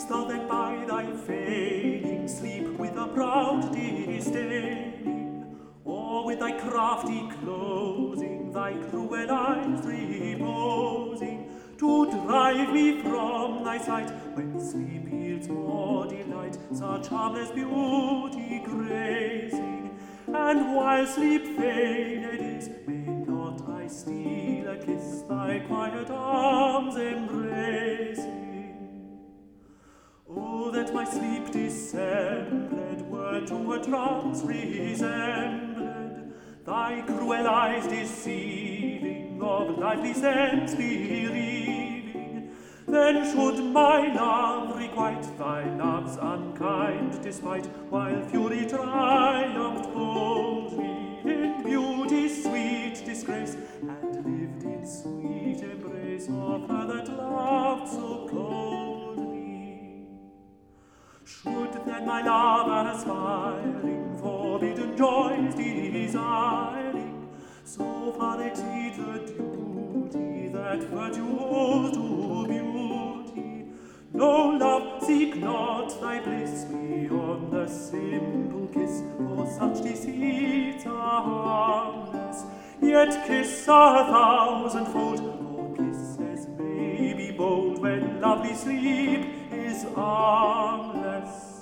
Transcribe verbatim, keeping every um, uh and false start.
Wouldst thou then by thy feigning sleep with a proud disdaining, or with thy crafty closing, thy cruel eyes reposing, to drive me from thy sight, when sleep yields more delight, such harmless beauty gracing? And while sleep feigned is, may not I steal a kiss, thy quiet arms embracing? Oh, that my sleep dissembled were to a trance resembled, thy cruel eyes deceiving, of lively sense bereaving, then should my love requite thy love's unkind despite, while fury triumphed boldly in beauty's sweet disgrace, and lived in sweet embrace of her that loved so coldly. Should then my love aspiring, forbidden joys desiring, so far exceed the duty that virtue owes to beauty, no, love, seek not thy bliss beyond the simple kiss, for such deceits are harmless, yet kiss a thousandfold, for kisses may be bold when lovely sleep is armless.